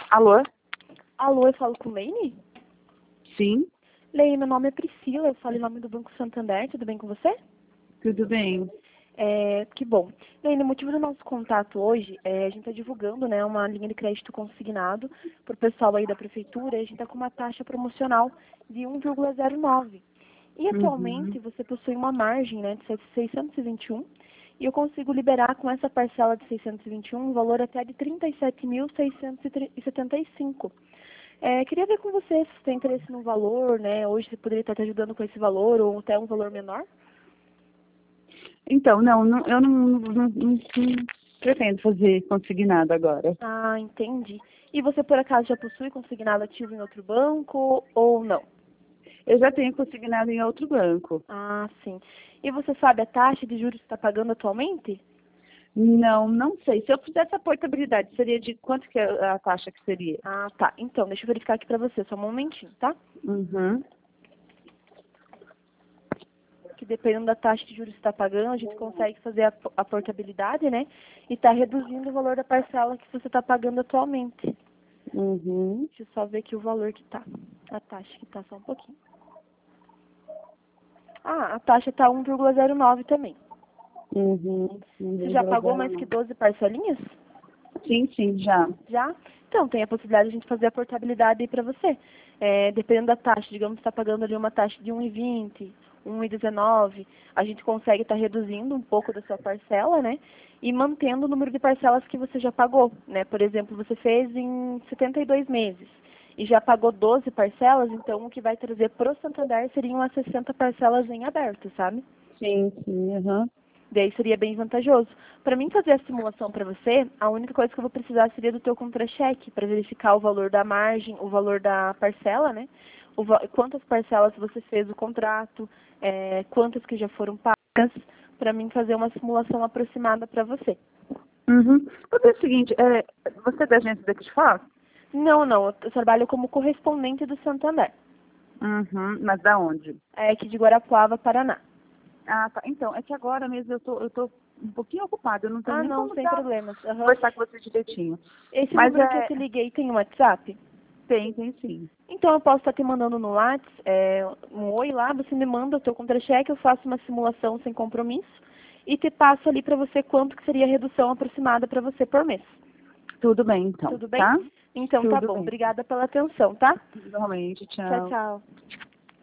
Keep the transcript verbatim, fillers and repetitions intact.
Alô? Alô, eu falo com Leine? Sim, Leine, meu nome é Priscila, eu falo em nome do Banco Santander, tudo bem com você? tudo bem. É, que bom. Leine, o motivo do nosso contato hoje é a gente está divulgando, né, uma linha de crédito consignado para o pessoal aí da prefeitura, e a gente está com uma taxa promocional de um vírgula zero nove. E atualmente Uhum. você possui uma margem, né, de seiscentos e vinte e um, e eu consigo liberar com essa parcela de seiscentos e vinte e um um valor até de trinta e sete mil seiscentos e setenta e cinco. É, queria ver com você se você tem interesse no valor, né? Hoje você poderia estar te ajudando com esse valor ou até um valor menor? Então, não, não eu não, não, não- não pretendo fazer consignado agora. Ah, entendi. E você por acaso já possui consignado ativo em outro banco ou não? Eu já tenho consignado em outro banco. Ah, sim. E você sabe a taxa de juros que está pagando atualmente? Não, não sei. Se eu fizesse a portabilidade, seria de quanto que é a taxa que seria? Ah, tá. Então, deixa eu verificar aqui pra você, só um momentinho, tá? Uhum. Que dependendo da taxa de juros que está pagando, a gente consegue fazer a, a portabilidade, né? E está reduzindo o valor da parcela que você está pagando atualmente. Uhum. Deixa eu só ver aqui o valor que tá. A taxa que tá, só um pouquinho. Ah, a taxa tá um vírgula zero nove também. Uhum. Você já pagou Uhum. mais que doze parcelinhas? Sim, sim, já. Já? Então, tem a possibilidade de a gente fazer a portabilidade aí para você. É, dependendo da taxa, digamos que está pagando ali uma taxa de um e vinte, um e dezenove, a gente consegue estar reduzindo um pouco da sua parcela, né? E mantendo o número de parcelas que você já pagou, né? Por exemplo, você fez em setenta e dois meses e já pagou doze parcelas, então o que vai trazer para o Santander seriam as sessenta parcelas em aberto, sabe? Sim, sim, aham. Daí seria bem vantajoso. Para mim fazer a simulação para você, a única coisa que eu vou precisar seria do teu contra-cheque para verificar o valor da margem, o valor da parcela, né? O va quantas parcelas você fez o contrato, é, quantas que já foram pagas, para mim fazer uma simulação aproximada para você. Uhum. Vou dizer o seguinte, é, você é da agência daqui de fora? Não, não, eu trabalho como correspondente do Santander, Uhum. Mas da onde? é aqui de Guarapuava, Paraná. Ah, tá. Então, é que agora mesmo eu tô, eu tô um pouquinho ocupada, eu não tenho Ah, nem não, como sem dar, problemas. Aham. conversar com você direitinho. Esse Mas número que eu é, te liguei tem um WhatsApp? tem, tem sim. Então eu posso estar te mandando no WhatsApp é, um oi lá, você me manda o teu contra-cheque, eu faço uma simulação sem compromisso e te passo ali para você quanto que seria a redução aproximada para você por mês. Tudo bem, então, Tudo bem? tá? Então tá Tudo bom. bem. Obrigada pela atenção, tá? Normalmente, Tchau, tchau. tchau.